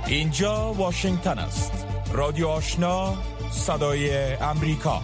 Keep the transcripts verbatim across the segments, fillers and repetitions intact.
اینجا واشنگتن است. رادیو آشنا، صدای امریکا.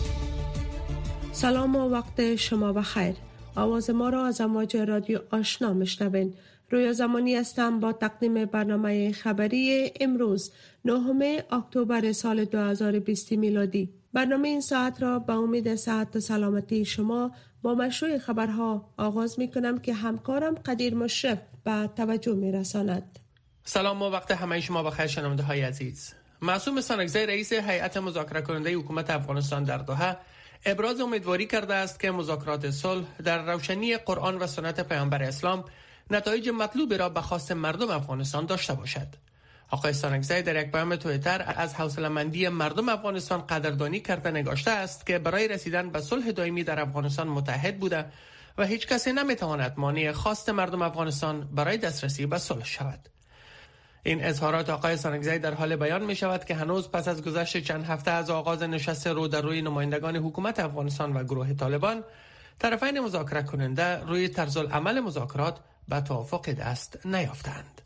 سلام و وقت شما بخیر. آواز ما را از امواج رادیو آشنا میشنوین. رویا زمانی هستم با تقدیم برنامه خبری امروز نهم اکتبر سال دو هزار و بیست میلادی. برنامه این ساعت را به امید صحت و سلامتی شما با مشروع خبرها آغاز می کنم که همکارم قدیر مشرف به توجه می رساند. سلام و وقت همه شما بخیر شنونده های عزیز. معصوم سانکزی رئیس هیئت مذاکره کننده حکومت افغانستان در دوحه ابراز امیدواری کرده است که مذاکرات صلح در روشنی قرآن و سنت پیامبر اسلام نتایج مطلوبی را به خواست مردم افغانستان داشته باشد. آقای سانکزی در یک پیام توییتر از حوصله‌مندی مردم افغانستان قدردانی کرده نگاشته است که برای رسیدن به صلح دائمی در افغانستان متحد بوده و هیچ کسی نمیتواند مانع خواست مردم افغانستان برای دسترسی به صلح شود. این اظهارات آقای سانکزی در حال بیان می شود که هنوز پس از گذشت چند هفته از آغاز نشست رو در روی نمایندگان حکومت افغانستان و گروه طالبان، طرفین مذاکره کننده روی طرز العمل مذاکرات به توافق دست نیافتند.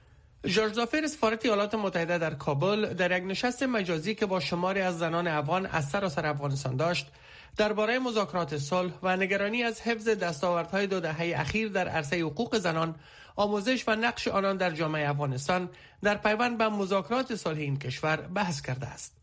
ژورج زافر سفارت ایالات متحده در کابل در یک نشست مجازی که با شماری از زنان افغان از سراسر افغانستان داشت، درباره مذاکرات صلح و نگرانی از حفظ دستاوردهای دو دهه اخیر در عرصه حقوق زنان، آموزش و نقش آنان در جامعه افغانستان در پیوند به مذاکرات صلح این کشور بحث کرده است.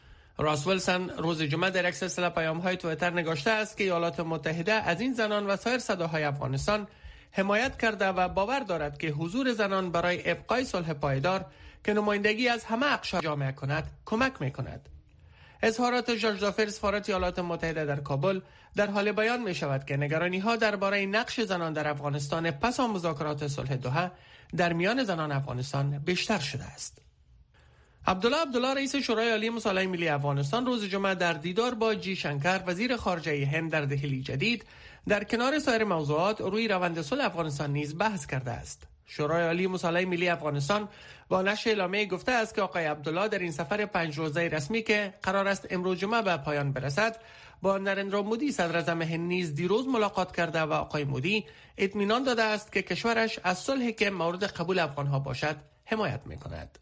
راس ویلسون روز جمعه در یک سلسله پیام‌های توییتر نگاشته است که ایالات متحده از این زنان و سایر صداهای افغانستان حمایت کرده و باور دارد که حضور زنان برای ابقای صلح پایدار که نمایندگی از همه اقشار جامعه کند کمک می‌کند. اظهارات ژورج زافر سفارت ایالات متحده در کابل در حال بیان می شود که نگرانی‌ها درباره نقش زنان در افغانستان پس از مذاکرات صلح دوحه در میان زنان افغانستان بیشتر شده است. عبدالله عبدالله رئیس شورای عالی مصالحه ملی افغانستان روز جمعه در دیدار با جی شنکر وزیر خارجه هند در دهلی جدید در کنار سایر موضوعات روی روند صلح افغانستان نیز بحث کرده است. شورای عالی مصالحه ملی افغانستان با نشر اعلامیه گفته است که آقای عبدالله در این سفر پنج روزه رسمی که قرار است امروز جمعه به پایان برسد با نریندرا مودی صدر اعظم هند نیز دیروز ملاقات کرده و آقای مودی اطمینان داده است که کشورش از صلحی که مورد قبول افغانها باشد حمایت می‌کند.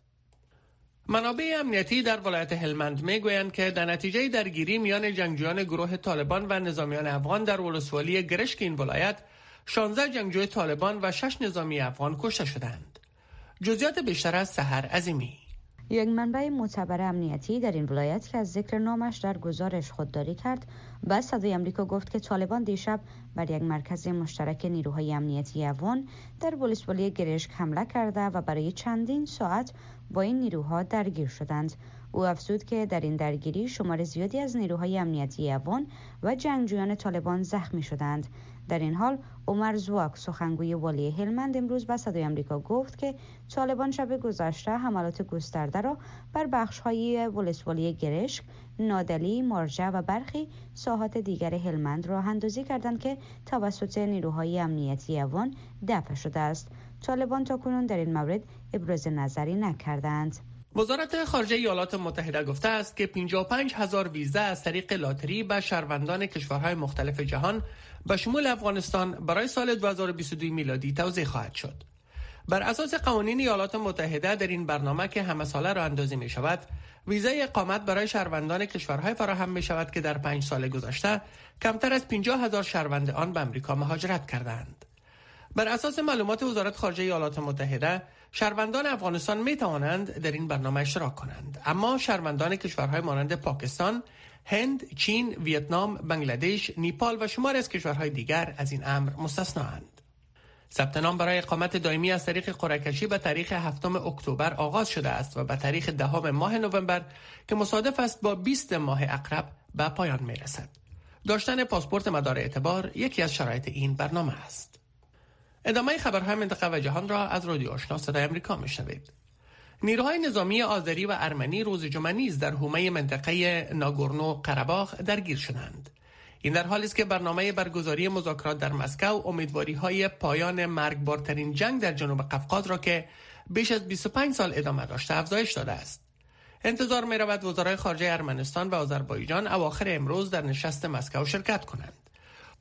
منابع امنیتی در ولایت هلمند میگویند که در نتیجه درگیری میان جنگجویان گروه طالبان و نظامیان افغان در ولسوالی گرشک این ولایت شانزده جنگجوی طالبان و شش نظامی افغان کشته شدند. جزئیات بیشتر از سحر عظیمی. یک منبع معتبر امنیتی در این ولایت که از ذکر نامش در گزارش خودداری کرد به صدای آمریکا گفت که طالبان دیشب بر یک مرکز مشترک نیروهای امنیتی افغان در ولسوالی گرشک حمله کرده و برای چندین ساعت با این نیروها درگیر شدند. او افزود که در این درگیری شمار زیادی از نیروهای امنیتی افغان و جنگجویان طالبان زخمی شدند. در این حال عمر زواک سخنگوی والی هلمند امروز به صدای آمریکا گفت که طالبان شب گذشته حملات گسترده را بر بخش‌های ولسوالی گرشک، نادلی، مارجه و برخی ساحات دیگر هلمند راه اندازی کردند که توسط نیروهای امنیتی افغان دفع شده است. طالبان تاکنون در این مورد ابراز نظری نکردند. وزارت خارجه ایالات متحده گفته است که پنجاه و پنج هزار ویزا از طریق لاتری به شهروندان کشورهای مختلف جهان به شمول افغانستان برای سال دو هزار و بیست و دو میلادی توزیع خواهد شد. بر اساس قوانین ایالات متحده در این برنامه که همه ساله راه اندازی می شود، ویزای اقامت برای شهروندان کشورهای فراهم می شود که در پنج سال گذشته کمتر از پنجاه هزار شهروند آن به امریکا مهاجرت کردند. بر اساس معلومات وزارت خارجه ایالات متحده، شهروندان افغانستان می توانند در این برنامه اشتراک کنند، اما شهروندان کشورهای مانند پاکستان، هند، چین، ویتنام، بنگلادش، نیپال و شماری از کشورهای دیگر از این امر مستثنااند. ثبت نام برای اقامت دائمی از طریق قرعه کشی به تاریخ هفتم اکتبر آغاز شده است و به تاریخ دهم ماه نوامبر که مصادف است با بیست ماه عقرب به پایان می رسد. داشتن پاسپورت مدار اعتبار یکی از شرایط این برنامه است. ادامه خبرهای منطقه و جهان را از رادیو آشنا صدای امریکا میشنوید. نیروهای نظامی آذری و ارمنی روز جمعه نیز در حومه منطقه ناگورنو قره‌باغ درگیر شدند. این در حالی است که برنامه برگزاری مذاکرات در مسکو امیدواری‌های پایان مرگبارترین جنگ در جنوب قفقاز را که بیش از بیست و پنج سال ادامه داشته افزایش داده است. انتظار می‌رود وزرای خارجه ارمنستان و آذربایجان اواخر امروز در نشست مسکو شرکت کنند.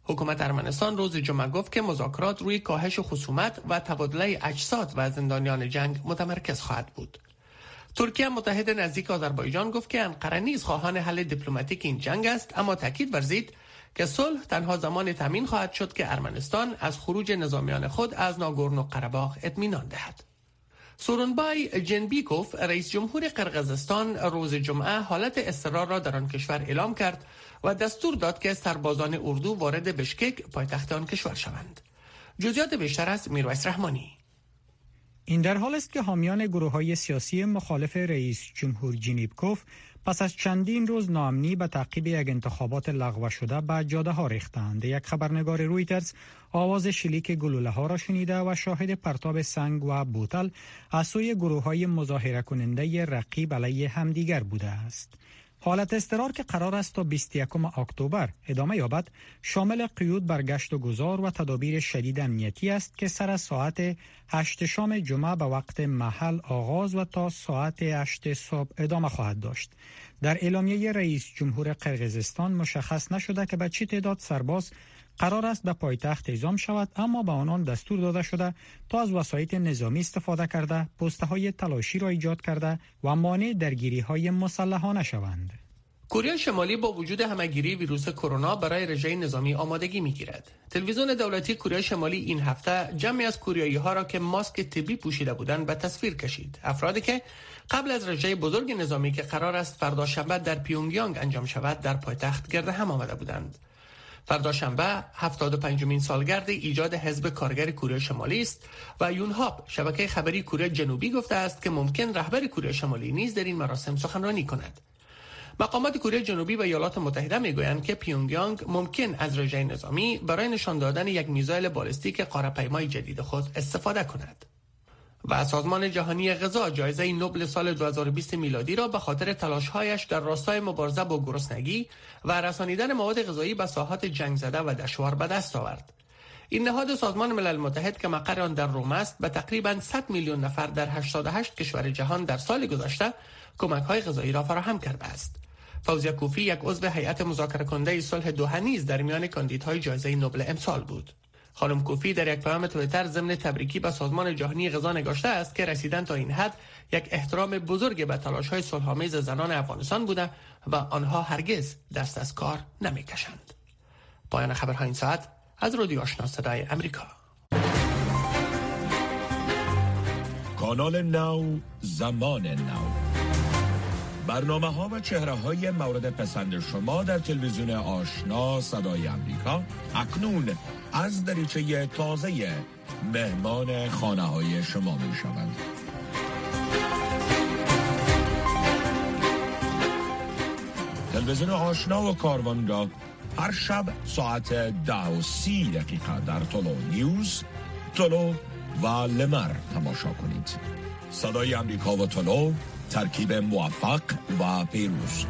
حکومت ارمنستان روز جمعه گفت که مذاکرات روی کاهش خصومت و تبادله اجساد و زندانیان جنگ متمرکز خواهد بود. ترکیه متحد نزدیک آذربایجان گفت که انقره نیز خواهان حل دیپلماتیک این جنگ است، اما تاکید ورزید که صلح تنها زمان تامین خواهد شد که ارمنستان از خروج نظامیان خود از ناگورنو قره‌باغ اطمینان دهد. سورونبای جنبیکوف رئیس جمهور قرقیزستان روز جمعه حالت اضطرار را در آن کشور اعلام کرد و دستور داد که سربازان اردو وارد بشکک پایتخت آن کشور شوند. جزئیات بیشتر از میرویس رحمانی. این در حال است که حامیان گروه‌های سیاسی مخالف رئیس جمهور جنبیکوف پس از چندین روز ناامنی به تعقیب یک انتخابات لغو شده به جاده‌ها ریختند. یک خبرنگار رویترز آواز شلیک گلوله‌ها را شنیده و شاهد پرتاب سنگ و بوتل از سوی گروه‌های مظاهره کننده رقیب علیه همدیگر بوده است. حالت اضطرار که قرار است تا بیست و یکم اکتبر ادامه یابد شامل قیود بر گشت و گذار و تدابیر شدید امنیتی است که سر از ساعت هشت شام جمعه به وقت محل آغاز و تا ساعت هشت صبح ادامه خواهد داشت. در اعلامیه رئیس جمهور قرقیزستان مشخص نشده که به چه تعداد سرباز قرار است به پایتخت اعزام شود، اما به آنان دستور داده شده تا از وسایط نظامی استفاده کرده، پست‌های تلاشی را ایجاد کرده و مانع درگیری‌های مسلحانه شوند. کره شمالی با وجود همه‌گیری ویروس کرونا برای رژه نظامی آمادگی می‌گیرد. تلویزیون دولتی کره شمالی این هفته جمعی از کوریایی‌ها را که ماسک طبی پوشیده بودند به تصویر کشید. افرادی که قبل از رژه بزرگ نظامی که قرار است فردا شنبه در پیونگیانگ انجام شود در پایتخت گرد هم آمده بودند. فردا شنبه هفتاد و پنجمین سالگرد ایجاد حزب کارگر کره شمالی است و یونهاپ شبکه خبری کره جنوبی گفته است که ممکن رهبر کره شمالی نیز در این مراسم سخنرانی کند. مقامات کره جنوبی و ایالات متحده میگویند که پیونگیانگ ممکن از رژه نظامی برای نشان دادن یک میزایل بالستیک قاره‌پیمای جدید خود استفاده کند. و سازمان جهانی غذا جایزه نوبل سال دو هزار و بیست میلادی را به خاطر تلاش‌هایش در راستای مبارزه با گرسنگی و رسانیدن مواد غذایی به ساحات جنگ زده و دشوار به دست آورد. این نهاد سازمان ملل متحد که مقر آن در روم است به تقریباً صد میلیون نفر در هشتاد و هشت کشور جهان در سال گذشته کمک‌های غذایی را فراهم کرده است. فوزیه کوفی یک عضو هیئت مذاکره کننده صلح دوحه نیز در میان کاندیدهای جایزه نوبل امسال بود. خانم کوفی در یک پیام توییتر ضمن تبریکی به سازمان جهانی غذا نگاشته است که رسیدن تا این حد یک احترام بزرگ به تلاش‌های صلح‌آمیز زنان افغانستان بوده و آنها هرگز دست از کار نمی‌کشند. پایان خبرهای این ساعت از رادیو آشنا صدای امریکا. کانال نو، زمان نو، برنامه‌ها و چهره‌های مورد پسند شما در تلویزیون آشنا صدای امریکا اکنون از دریچه تازه مهمان خانه‌های شما می‌شوند. تلویزیون آشنا و کاروان را هر شب ساعت ده و سی دقیقه در تولو نیوز، تولو و لمر تماشا کنید. صدای امریکا و تولو، ترکیب موفق و پیروز.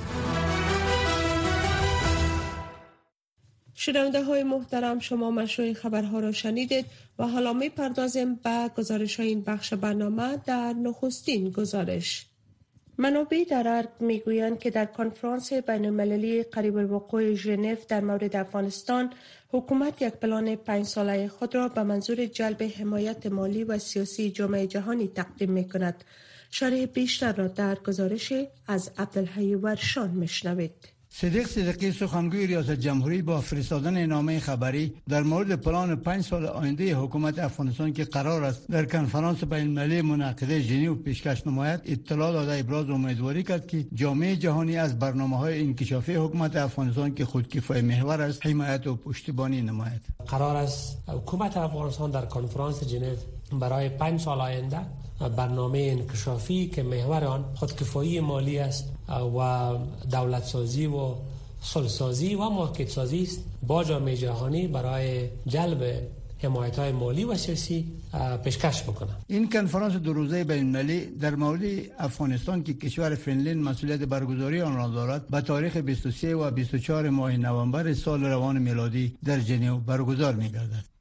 شنونده های محترم، شما مشروع خبرها را شنیدید و حالا می پردازیم به گزارش های این بخش برنامه. در نخستین گزارش منابع در ارگ می گویند که در کنفرانس بین المللی قریب الوقوع ژنو در مورد افغانستان حکومت یک پلان پنج ساله خود را به منظور جلب حمایت مالی و سیاسی جامعه جهانی تقدیم می کند. شرح بیشتر را در گزارش از عبدالحی ورشان میشنوید. صدیق صدیقی سخنگوی ریاست جمهوری با فرستادن نامه خبری در مورد پلان پنج سال آینده حکومت افغانستان که قرار است در کنفرانس بین المللی منعقده ژنو پیشکش نماید اطلاع داده ابراز امیدواری کرد که جامعه جهانی از برنامه‌های انکشافی حکومت افغانستان که خودکفای محور است حمایت و پشتیبانی نماید. قرار است حکومت افغانستان در کنفرانس ژنو برای پنج سال آینده برنامه انکشافی که محور آن خودکفایی مالی است و دولت سازی و صلح سازی و مارکت سازی است با جامعه جهانی برای جلب حمایت‌های مالی و سیاسی پیشکش بکنه. این کنفرانس دو روزه بین المللی در مورد افغانستان که کشور فنلند مسئولیت برگزاری آن را دارد به تاریخ بیست و سه و بیست و چهار ماه نوامبر سال روان میلادی در ژنو برگزار می‌گردد.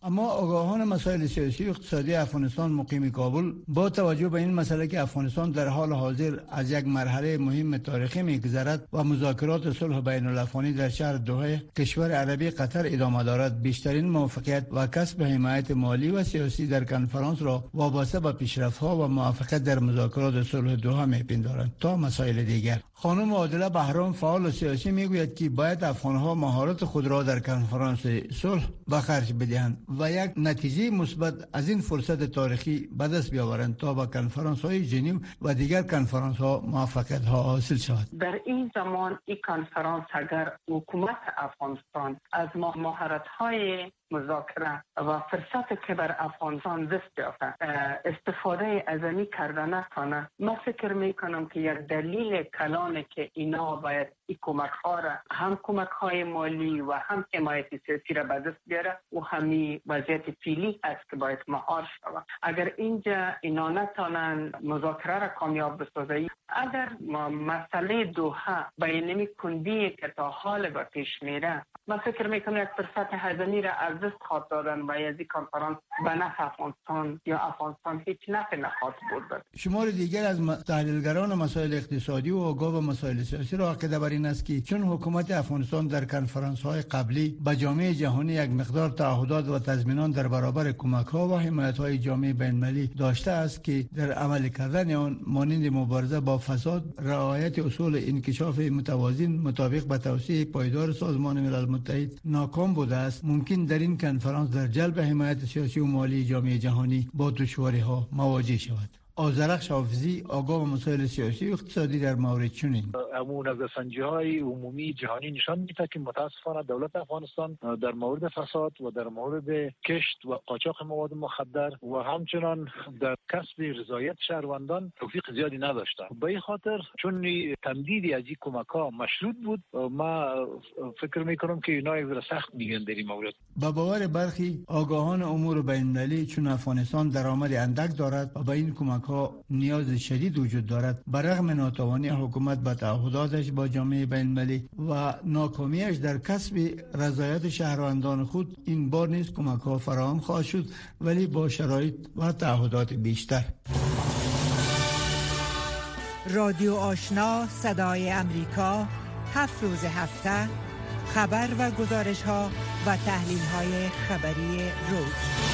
اما آگاهان مسائل سیاسی و اقتصادی افغانستان مقیم کابل با توجه به این مسئله که افغانستان در حال حاضر از یک مرحله مهم تاریخی می‌گذرد و مذاکرات صلح بین الافغانی در شهر دوحه کشور عربی قطر ادامه دارد، بیشترین موافقت و کسب حمایت مالی و سیاسی در کنفرانس را وابسته به پیشرفت‌ها و موافقت در مذاکرات صلح دوحه می‌پندارند. تا مسائل دیگر، خانم عادله بهرام فعال سیاسی میگوید که باید افغان‌ها مهارت خود را در کنفرانس صلح به خرج بدهند و یک نتیجه مثبت از این فرصت تاریخی به دست بیاورند تا به کنفرانس‌های ژنو و دیگر کنفرانس‌ها موفقیت‌ها حاصل شود. در این زمان این کنفرانس اگر حکومت افغانستان از مهارت‌های مذاکره و فرصتی که بر افغانستان دست یافته استفاده از این کرده نکنه، من فکر میکنم که یک دلیل کلانه که اینا باید این کمک ها را هم کمک های مالی و هم حمایت سیاسی را به دست بیاره و همین وضعیت فعلی است که باید مهار شود. اگر اینجا اینا نتونن مذاکره را کامیاب بسازه، اگر مسئله دوحه بینمی کندی که تا حال به پیش میره، من فکر میکنم یک فرصت هزینی را از دست خواهد دادن و از این کنفرانس به نفع افغانستان یا افغانستان هیچ نفع نخواهد برد. شمار دیگر از تحلیلگران مسائل اقتصادی و آگاه و مسائل سیاسی را عقیده بر این است که چون حکومت افغانستان در کنفرانس های قبلی به جامعه جهانی یک مقدار تعهدات و تضمینات در برابر کمک ها و حمایت های جامعه بین المللی داشته است که در عمل کردن آن مانند مبارزه با فساد، رعایت اصول انکشاف متوازن مطابق با توصیه پایدار سازمان ملل متحد ناکام بوده است، ممکن در این کنفرانس در جلب حمایت سیاسی و مالی جامعه جهانی با دشواری ها مواجه شود. آذرخش حافظی آگاه و مسائل سیاسی و اقتصادی در مورد چنین امون از نظرسنجی‌های عمومی جهانی نشان می‌دهد که متاسفانه دولت افغانستان در مورد فساد و در مورد کشت و قاچاق مواد مخدر و همچنان در کسب رضایت شهروندان توفیق زیادی نداشته. به این خاطر چون تمدیدی از این کمک‌ها مشروط بود، ما فکر می‌کنم که اینا یک سخت میگن در این مورد. با باور برخی آگاهان امور بین‌المللی چون افغانستان درآمد اندک دارد و به این کمک ها نیاز شدید وجود دارد، برغم ناتوانی حکومت به تعهداتش با جامعه بین المللی و ناکامیش در کسب رضایت شهروندان خود، این بار نیز کمک ها فراهم خواهد شد، ولی با شرایط و تعهدات بیشتر. رادیو آشنا صدای امریکا، هفت روز هفته خبر و گزارش ها و تحلیل های خبری روز.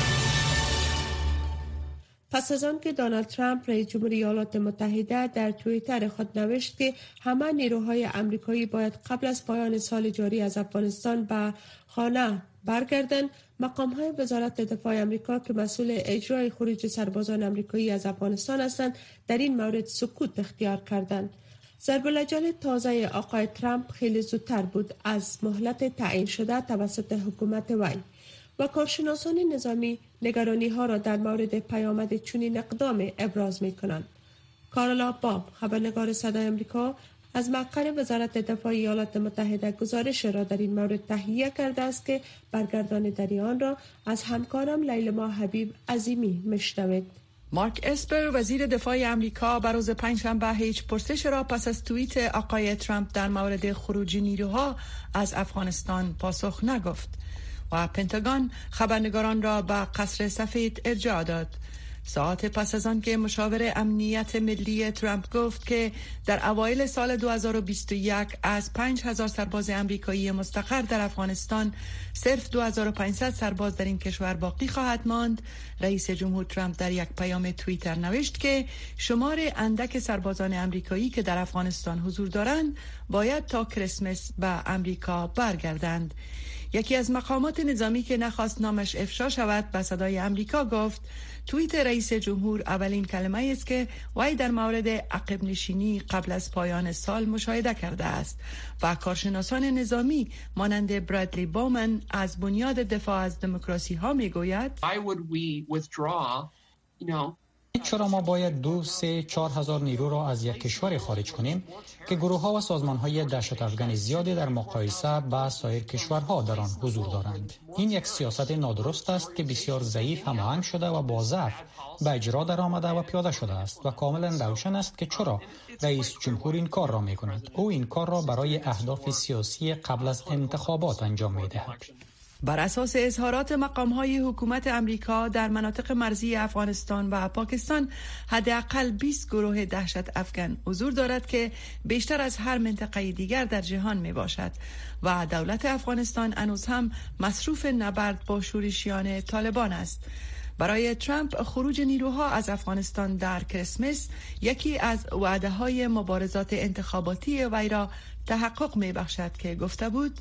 پس از آن که دونالد ترامپ رئیس جمهوری ایالات متحده در توییتر خود نوشت که همه نیروهای آمریکایی باید قبل از پایان سال جاری از افغانستان به خانه برگردند، مقام‌های وزارت دفاع آمریکا که مسئول اجرای خروج سربازان آمریکایی از افغانستان هستند در این مورد سکوت اختیار کردند. ضرب العجل تازه آقای ترامپ خیلی زودتر بود از مهلت تعیین شده توسط حکومت وی و کارشناسان نظامی نگرانی ها را در مورد پیامد چنین اقدام ابراز می کنند. کارلا باب، خبرنگار صدای آمریکا، از مقر وزارت دفاع ایالات متحده گزارش را در این مورد تهیه کرده است که برگرداندن آن را از همکارم لیلما حبیب عظیمی میشنوید. مارک اسپر، وزیر دفاع آمریکا، بر روز پنجشنبه هیچ پرسش را پس از توییت آقای ترامپ در مورد خروج نیروها از افغانستان پاسخ نگفت و پنتاگون خبرنگاران را به قصر سفید ارجاع داد. ساعت پس از آن که مشاور امنیت ملی ترامپ گفت که در اوایل سال دو هزار و بیست و یک از پنج هزار سرباز امریکایی مستقر در افغانستان صرف دو هزار و پانصد سرباز در این کشور باقی خواهد ماند، رئیس جمهور ترامپ در یک پیام توییتر نوشت که شمار اندک سربازان امریکایی که در افغانستان حضور دارند باید تا کریسمس به امریکا برگردند. یکی از مقامات نظامی که نخواست نامش افشا شود به صدای امریکا گفت توییت رئیس جمهور اولین کلمه است که وی در مورد عقب نشینی قبل از پایان سال مشاهده کرده است و کارشناسان نظامی مانند برادلی بومن از بنیاد دفاع از دموکراسی ها می گوید چرا ما باید دو، سه، چهار هزار نیرو را از یک کشور خارج کنیم که گروه ها و سازمان های دهشت افغانی زیادی در مقایسه با سایر کشورها در آن حضور دارند. این یک سیاست نادرست است که بسیار ضعیف هماهنگ شده و با ضعف به اجرا در آمده و پیاده شده است و کاملا روشن است که چرا رئیس جمهور این کار را می کند. او این کار را برای اهداف سیاسی قبل از انتخابات انجام می دهد. بر اساس اظهارات مقام‌های حکومت امریکا در مناطق مرزی افغانستان و پاکستان حداقل بیست گروه دهشت افغان حضور دارد که بیشتر از هر منطقه دیگر در جهان می باشد و دولت افغانستان هنوز هم مصروف نبرد با شورشیان طالبان است. برای ترامپ خروج نیروها از افغانستان در کریسمس یکی از وعده‌های مبارزات انتخاباتی وی را تحقق می بخشد که گفته بود: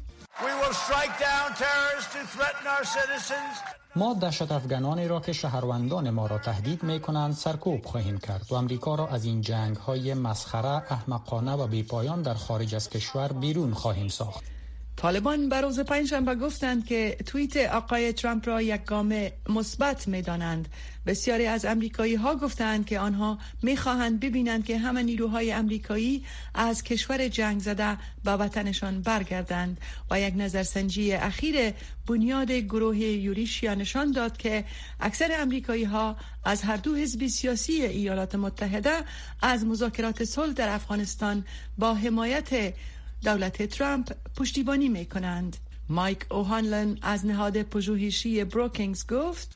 ما دهشت افغانانی را که شهروندان ما را تهدید می کنند سرکوب خواهیم کرد و امریکا را از این جنگ های مسخره، احمقانه و بی‌پایان در خارج از کشور بیرون خواهیم ساخت. طالبان بر روز پنجشنبه گفتند که توییت آقای ترامپ را یک گام مثبت می‌دانند. بسیاری از امریکایی ها گفتند که آنها می‌خواهند ببینند که همه نیروهای امریکایی از کشور جنگ زده به وطنشان برگردند و یک نظرسنجی اخیر بنیاد گروه یوریشیا نشان داد که اکثر امریکایی ها از هر دو حزب سیاسی ایالات متحده از مذاکرات صلح در افغانستان با حمایت دولت ترامپ پشتیبانی می کنند. مایک اوهانلن از نهاد پژوهشی بروکینگز گفت: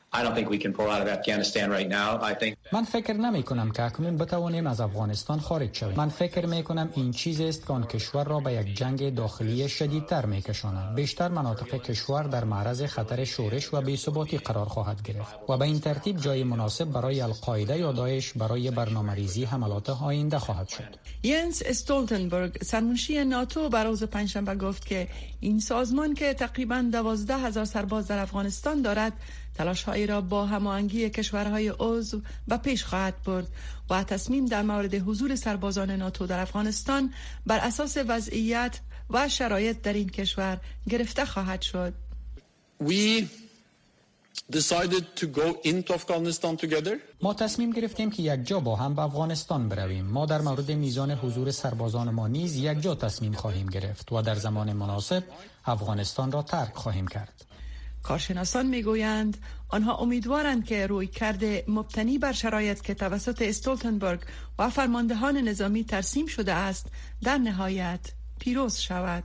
من فکر نمی کنم که اکنون بتوانیم از افغانستان خارج شویم. من فکر می کنم این چیزی است که آن کشور را به یک جنگ داخلی شدیدتر می کشاند. بیشتر مناطق کشور در معرض خطر شورش و بی‌ثباتی قرار خواهد گرفت و به این ترتیب جای مناسب برای القاعده یا داعش برای برنامه‌ریزی حملات آینده خواهد شد. ینس استولتنبرگ سرمنشی ناتو بر روز پنجشنبه گفت که این سازمان که تقریباً دوازده هزار سرباز در افغانستان دارد تلاش‌هایی را با هماهنگی کشورهای عضو به پیش خواهد برد و تصمیم در مورد حضور سربازان ناتو در افغانستان بر اساس وضعیت و شرایط در این کشور گرفته خواهد شد. We decided to go into Afghanistan together. ما تصمیم گرفتیم که یک جا با هم به افغانستان برویم. ما در مورد میزان حضور سربازان ما نیز یک جا تصمیم خواهیم گرفت و در زمان مناسب افغانستان را ترک خواهیم کرد. کارشناسان میگویند آنها امیدوارند که رویکرد مبتنی بر شرایط که توسط استولتنبرگ و فرماندهان نظامی ترسیم شده است در نهایت پیروز شود.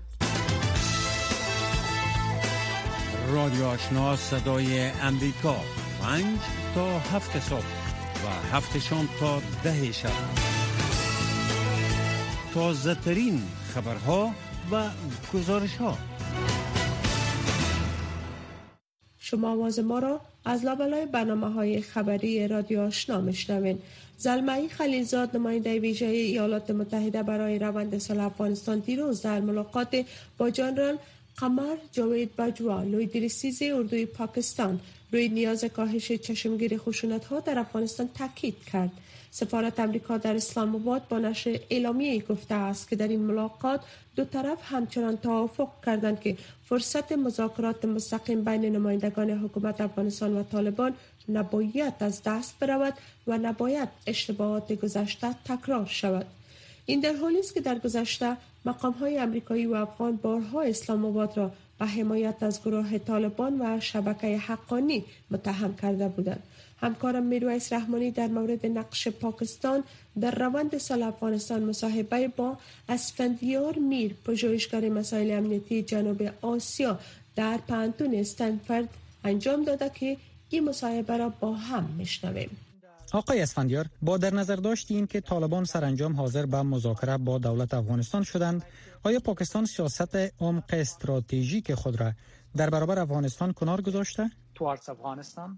رادیو آشنا صدای امریکا، پنج تا هفت صبح و هفت شام تا ده شب. تازه ترین خبرها و گزارش ها. شما آواز ما را از لابلای برنامه‌های خبری رادیو آشنا میشنوین. زلمه‌ای خلیلزاد نماینده ویژه ایالات متحده برای روند صلح افغانستان دیروز در ملاقات با جنرال قمر جاوید باجوا لویدریسیز اردوی پاکستان روی نیاز کاهش چشمگیر خشونت‌ها در افغانستان تاکید کرد. سفارت امریکا در اسلام آباد با نشر اعلامیه‌ای گفته است که در این ملاقات دو طرف همچنان توافق کردند که فرصت مذاکرات مستقیم بین نمایندگان حکومت افغانستان و طالبان نباید از دست برود و نباید اشتباهات گذشته تکرار شود. این در حالی است که در گذشته مقام‌های امریکایی و افغان بارها اسلام آباد را به حمایت از گروه طالبان و شبکه حقانی متهم کرده بودند. همکارم میرویس رحمانی در مورد نقش پاکستان در روند صلح افغانستان مصاحبه با اسفندیار میر، پژوهشگر مسائل امنیتی جنوب آسیا در پانتون استنفورد انجام داده که این مصاحبه را با هم میشنویم. آقای اسفندیار، با در نظر داشت این که طالبان سرانجام حاضر به مذاکره با دولت افغانستان شدند، آیا پاکستان سیاست عمق استراتژیک خود را در برابر افغانستان کنار گذاشته؟ towards افغانستان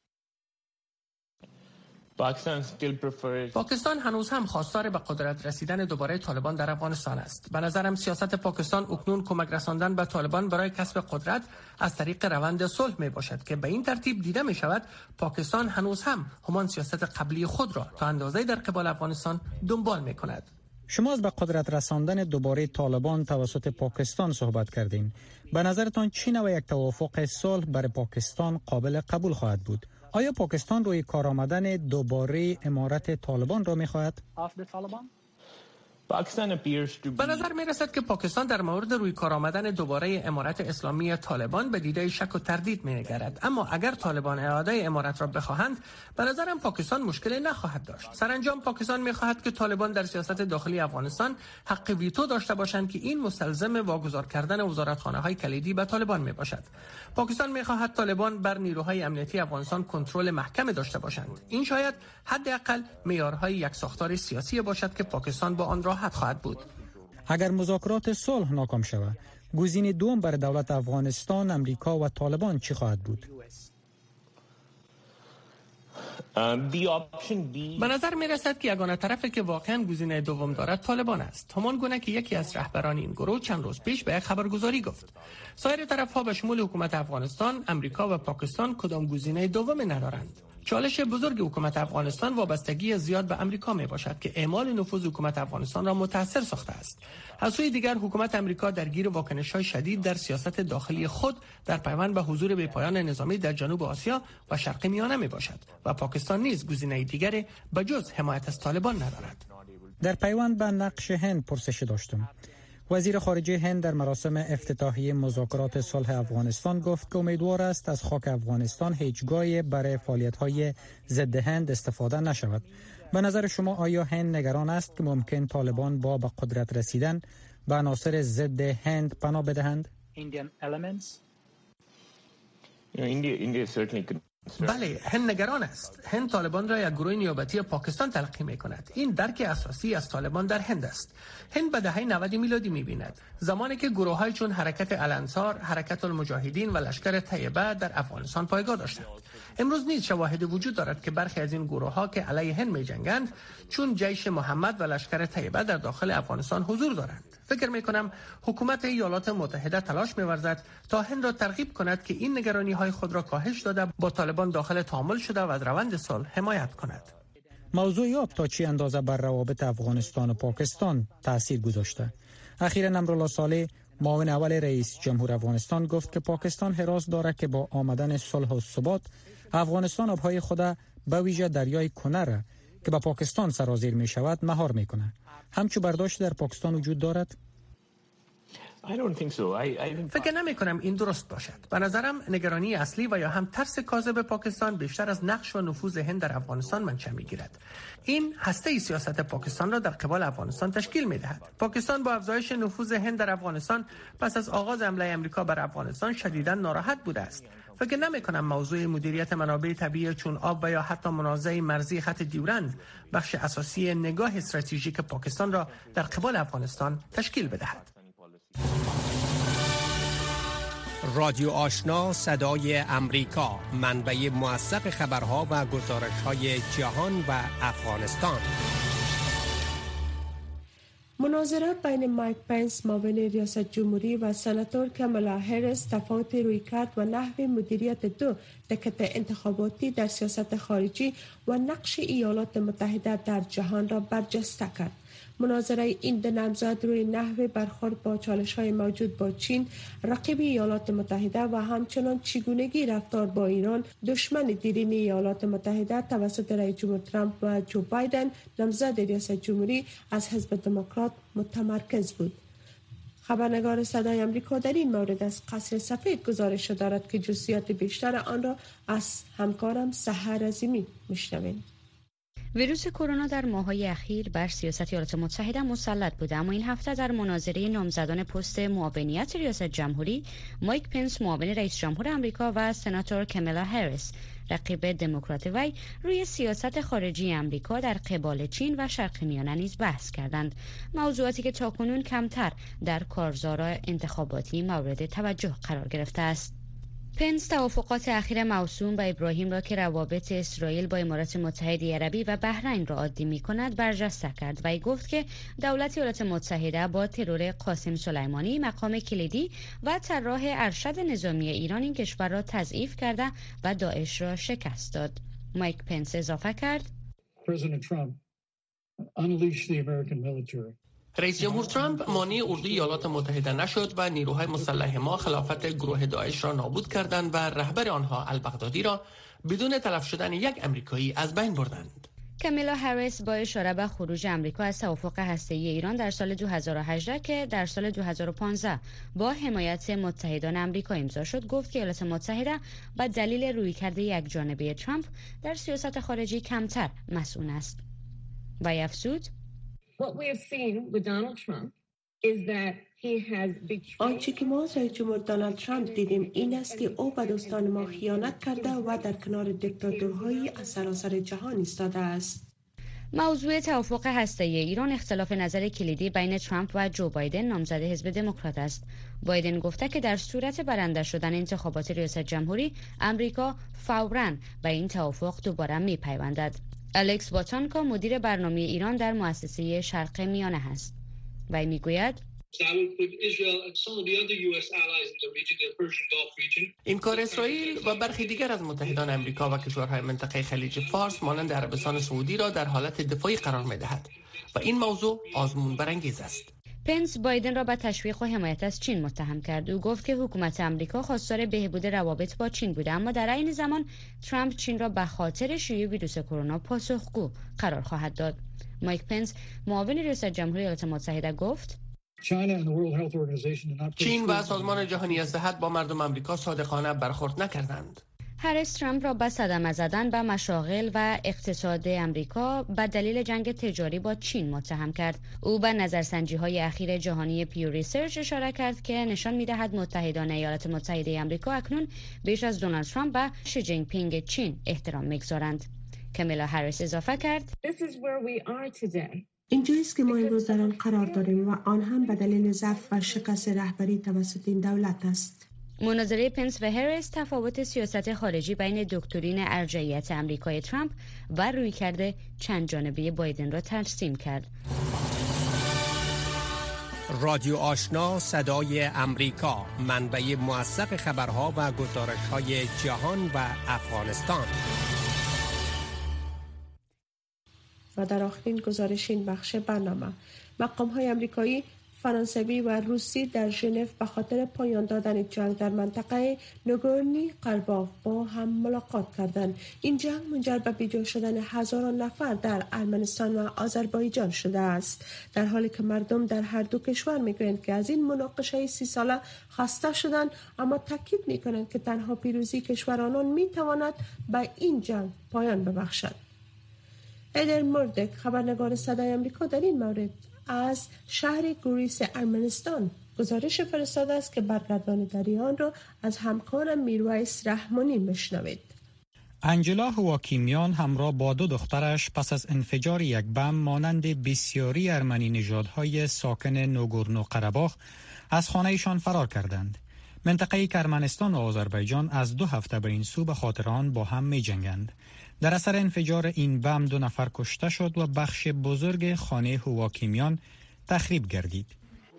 پاکستان هنوز هم خواستار به قدرت رسیدن دوباره طالبان در افغانستان است. به نظرم سیاست پاکستان اکنون کمک رساندن به طالبان برای کسب قدرت از طریق روند صلح می باشد که به این ترتیب دیده می شود پاکستان هنوز هم همان سیاست قبلی خود را تا اندازه‌ای در قبال افغانستان دنبال می کند. شما از به قدرت رساندن دوباره طالبان توسط پاکستان صحبت کردین. به نظرتان چه نوع یک توافق صلح برای پاکستان قابل قبول خواهد بود؟ آیا پاکستان روی کار آمدن دوباره امارت طالبان را می‌خواهد؟ به نظر می رسد که پاکستان در مورد روی کار آمدن دوباره امارت اسلامی طالبان به دیده شک و تردید می نگرد. اما اگر طالبان اعاده امارت را بخواهند، به نظرم پاکستان مشکلی نخواهد داشت. سرانجام پاکستان می خواهد که طالبان در سیاست داخلی افغانستان حق ویتو داشته باشند که این مستلزم واگذار کردن وزارتخانه های کلیدی به طالبان می باشد. پاکستان می خواهد طالبان بر نیروهای امنیتی افغانستان کنترل محکم داشته باشند. این شاید حداقل معیارهای یک ساختار سیاسی باشد که پاکستان با آن راحت خواهد بود. اگر مذاکرات صلح ناکام شود، گزینه دوم برای دولت افغانستان، امریکا و طالبان چی خواهد بود؟ به نظر می رسد که یگانه طرفی که واقعا گزینه دوم دارد طالبان است، همان گونه که یکی از رهبران این گروه چند روز پیش به یک خبرگزاری گفت. سایر طرفها به شمول حکومت افغانستان، امریکا و پاکستان کدام گزینه دوم ندارند. چالش بزرگ حکومت افغانستان وابستگی زیاد به امریکا می باشد که اعمال نفوذ حکومت افغانستان را متاثر ساخته است. از سوی دیگر حکومت امریکا درگیر واکنش‌های شدید در سیاست داخلی خود در پیوند به حضور بی‌پایان نظامی در جنوب آسیا و شرق میانه می باشد و پاکستان نیز گزینه دیگر به جز حمایت از طالبان ندارد. در پیوند به نقش هند پرسش داشتم. وزیر خارجه هند در مراسم افتتاحیه مذاکرات صلح افغانستان گفت که امیدوار است از خاک افغانستان هیچگاه برای فعالیت‌های ضد هند استفاده نشود. به نظر شما آیا هند نگران است که ممکن طالبان با به قدرت رسیدن به عناصر ضد هند پناه بدهند؟ بله، هند نگران است. هند طالبان را یک گروه نیابتی پاکستان تلقی می کند. این درک اساسی از طالبان در هند است. هند به دهه نود میلادی می بیند، زمانی که گروه های چون حرکت الانصار، حرکت المجاهدین و لشکر طیبه در افغانستان پایگاه داشتند. امروز نیز شواهد وجود دارد که برخی از این گروه ها که علیه هند می جنگند، چون جیش محمد و لشکر طیبه در داخل افغانستان حضور دارند. فکر می کنم حکومت ایالات متحده تلاش می ورزد تا هند را ترغیب کند که این نگرانی های خود را کاهش داده با طالبان داخل تعامل شده و از روند صلح حمایت کند. موضوع یاب تا چی اندازه بر روابط افغانستان و پاکستان تاثیر گذاشته؟ اخیراً امرالله صالح، معاون اول رئیس جمهور افغانستان، گفت که پاکستان حراس دارد که با آمدن صلح و ثبات افغانستان آبهای خود به ویژه دریای کنر که به پاکستان سرازیر می شود مهار می کند. همچو برداشت در پاکستان وجود دارد؟ فکر نمی کنم این درست باشد. به نظرم نگرانی اصلی و یا هم ترس کاذب پاکستان بیشتر از نقش و نفوذ هند در افغانستان منشأ می گیرد. این هسته سیاست پاکستان را در قبال افغانستان تشکیل می دهد. پاکستان با افزایش نفوذ هند در افغانستان پس از آغاز حمله امریکا بر افغانستان شدیداً ناراحت بوده است. فکر نمی کنم موضوع مدیریت منابع طبیعی چون آب و یا حتی منازعه مرزی خط دیورند بخش اساسی نگاه استراتژیک پاکستان را در قبال افغانستان تشکیل بدهد. رادیو آشنا، صدای امریکا، منبع موثق خبرها و گزارش‌های جهان و افغانستان. مناظرات بین مایک پنس معاون ریاست جمهوری و سناتور کامالا هریس تفاوت رویکرد و نحو مدیریت دو دکه انتخاباتی در سیاست خارجی و نقش ایالات متحده در جهان را برجسته کرد. مناظره این دو نامزد روی نحو برخورد با چالش‌های موجود با چین، رقیب ایالات متحده و همچنان چگونگی رفتار با ایران، دشمن دیرین ایالات متحده توسط رئیس جمهور ترامپ و جو بایدن، نامزد ریاست جمهوری از حزب دموکرات متمرکز بود. خبرنگار صدای آمریکا در این مورد از قصر سفید گزارش دارد که جزئیات بیشتر آن را از همکارم سحر عظیمی میشنویم. ویروس کرونا در ماه‌های اخیر بر سیاست ایالات متحده مسلط بوده، اما این هفته در مناظره نامزدان پست معاونیت ریاست جمهوری، مایک پنس معاون رئیس جمهور آمریکا و سناتور کامالا هریس رقیب دموکرات وی روی سیاست خارجی آمریکا در قبال چین و شرق میانه نیز بحث کردند، موضوعاتی که تاکنون کمتر در کارزار انتخاباتی مورد توجه قرار گرفته است. پنس توافقات اخیر موسوم به ابراهیم را که روابط اسرائیل با امارات متحده عربی و بحرین را عادی می‌کند برجسته کرد و ای گفت که دولت ایالات متحده با ترور قاسم سلیمانی، مقام کلیدی و طراح ارشد نظامی ایران، این کشور را تضعیف کرده و داعش را شکست داد. مایک پنس اضافه کرد: رئیس جمهور ترامپ مانع اردوی ایالات متحده نشد و نیروهای مسلح ما خلافت گروه داعش را نابود کردند و رهبر آنها البغدادی را بدون تلف شدن یک امریکایی از بین بردند. کامیلا هریس با اشاره به خروج آمریکا از توافق هسته‌ای ایران در سال دو هزار و هجده که در سال دو هزار و پانزده با حمایت متحدان آمریکا امضا شد، گفت که ایالات متحده به دلیل رویکرد یکجانبه ترامپ در سیاست خارجی کمتر مسئول است. و افزود: آنچه که ما از رئیس جمهور دونالد ترامپ دیدیم این است که او به دوستان ما خیانت کرده و در کنار دیکتاتورهای از سراسر جهان ایستاده است. موضوع توافق هسته‌ای ایران اختلاف نظر کلیدی بین ترامپ و جو بایدن نامزد حزب دموکرات است. بایدن گفته که در صورت برنده شدن انتخابات ریاست جمهوری، امریکا فوراً به این توافق دوباره می‌پیوندد. الکس باتانکا مدیر برنامه ایران در مؤسسه شرق میانه است. وی میگوید: این کار اسرائیل و برخی دیگر از متحدان امریکا و کشورهای منطقه خلیج فارس مانند عربستان سعودی را در حالت دفاعی قرار می‌دهد و این موضوع آزمون برانگیز است. پنس بایدن را به تشویق و حمایت از چین متهم کرد. او گفت که حکومت امریکا خواستار بهبود روابط با چین بوده، اما در عین زمان ترامپ چین را به خاطر شیوع ویروس کرونا پاسخگو قرار خواهد داد. مایک پنس معاون ریاست جمهوری ایالات متحده گفت: چین و سازمان جهانی صحت با مردم امریکا صادقانه برخورد نکردند. هریس ترامپ را به صدمه زدن به مشاغل و اقتصاد امریکا به دلیل جنگ تجاری با چین متهم کرد. او به نظرسنجی‌های اخیر جهانی پیو ریسرچ اشاره کرد که نشان می‌دهد متحدان ایالات متحده امریکا اکنون بیش از دونالد ترامپ و شی جین پینگ چین احترام می‌گذارند. کامیلا هریس اضافه کرد: اینجاییست که ما امروز در آن قرار داریم و آن هم به دلیل ضعف و شکست رهبری توسط این دولت است. مناظره پنس و هریس تفاوت سیاست خارجی بین دکترین ارجحیت امریکای ترامپ و رویکرد چند جانبه بایدن را ترسیم کرد. رادیو آشنا صدای امریکا، منبع موثق خبرها و گزارش‌های جهان و افغانستان. و در آخرین گزارش این بخش برنامه، مقام‌های آمریکایی، فرانسوی و روسی در ژنو به خاطر پایان دادن جنگ در منطقه ناگورنو قرباخ با هم ملاقات کردند. این جنگ منجر به بیجا شدن هزاران نفر در ارمنستان و آذربایجان شده است، در حالی که مردم در هر دو کشور میگویند که از این مناقشه سی ساله خسته شدند، اما تاکید میکنند که تنها پیروزی کشور آنان میتواند به این جنگ پایان ببخشد. ادر موردک، خبرنگار صدای آمریکا، در این مورد از شهر گوریس ارمنستان گزارش فرستاده است که برگردان در آن را از همکارم میرویس رحمانی میشنوید. انجلا هواکیمیان همراه با دو دخترش پس از انفجار یک بم مانند بسیاری ارمنی نژادهای ساکن ناگورنو قره‌باغ از خانه‌شان فرار کردند. منطقه‌ای که ارمنستان و آذربایجان از دو هفته به این سو به خاطر آن با هم می‌جنگند. در اثر انفجار این بم دو نفر کشته شد و بخش بزرگ خانه هواکیمیان تخریب گردید.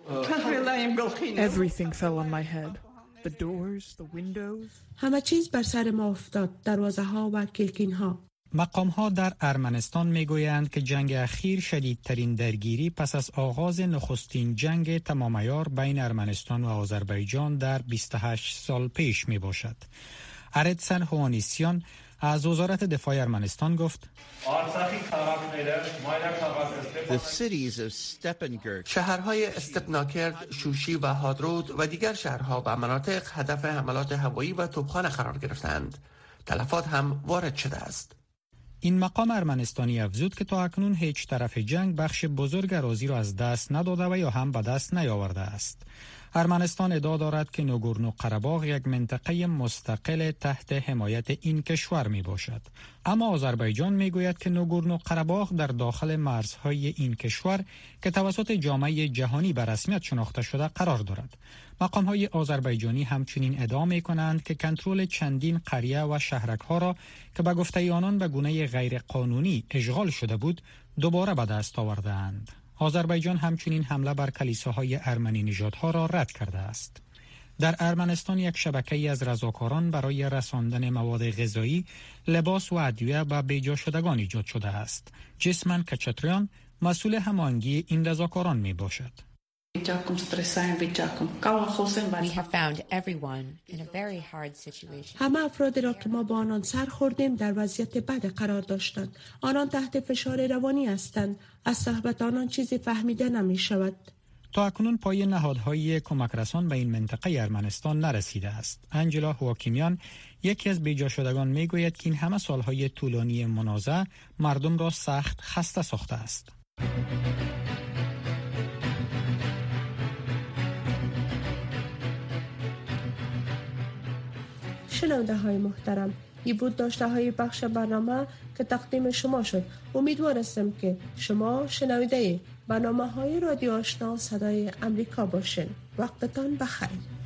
همه چیز بر سر ما افتاد، دروازه ها و کلکین ها. مقام ها در ارمنستان میگویند که جنگ اخیر شدیدترین درگیری پس از آغاز نخستین جنگ تمام عیار بین ارمنستان و آذربایجان در بیست و هشت سال پیش می باشد. اردسن هوانیسیان از وزارت دفاع ارمنستان گفت: شهرهای استپناکرد، شوشی و هادرود و دیگر شهرها و مناطق هدف حملات هوایی و توپخانه قرار گرفتند. تلفات هم وارد شده است. این مقام ارمنستانی افزود که تا اکنون هیچ طرف جنگ بخش بزرگ اراضی را از دست نداده و یا هم به دست نیاورده است. ارمنستان ادعا دارد که ناگورنو قره‌باغ یک منطقه مستقل تحت حمایت این کشور می باشد. اما آذربایجان می گوید که ناگورنو قره‌باغ در داخل مرزهای این کشور که توسط جامعه جهانی به رسمیت شناخته شده قرار دارد. مقام‌های آذربایجانی همچنین ادعا می کنند که کنترل چندین قریه و شهرک‌ها را که به گفته آنان به گونه غیر قانونی اشغال شده بود دوباره به دست آورده‌اند. آذربایجان همچنین حمله بر کلیساهای ارمنی نژادها را رد کرده است. در ارمنستان یک شبکه‌ای از رضاکاران برای رساندن مواد غذایی، لباس و ادویه به بیجا شدگان ایجاد شده است. جسمن کچتریان مسئول هماهنگی این رضاکاران می باشد. همه افرادی را که ما با آنان سر خوردیم در وضعیت بد قرار داشتند. آنان تحت فشار روانی هستند. از صحبت آنان چیزی فهمیده نمی شود. تا اکنون پای نهادهای کمک رسان به این منطقه ارمنستان نرسیده است. انجلا هواکیمیان یکی از بیجا شدگان می گوید که این همه سالهای طولانی منازعه مردم را سخت خسته ساخته است. شنونده های محترم، این بود داشته های بخش برنامه که تقدیم شما شد. امیدوار هستم که شما شنونده برنامه های رادیو آشنا صدای امریکا باشین. وقتتان بخیر.